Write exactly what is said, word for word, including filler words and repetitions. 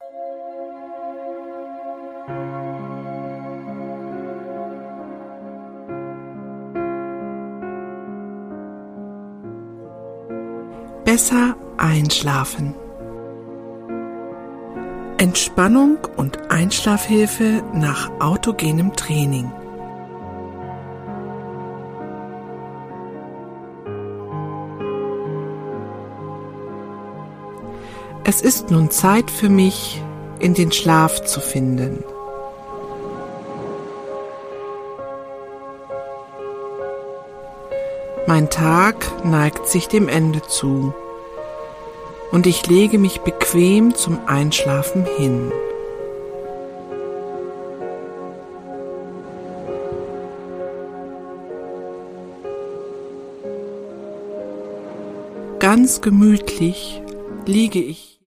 Besser einschlafen. Entspannung und Einschlafhilfe nach autogenem Training. Es ist nun Zeit für mich, in den Schlaf zu finden. Mein Tag neigt sich dem Ende zu und ich lege mich bequem zum Einschlafen hin. Ganz gemütlich liege ich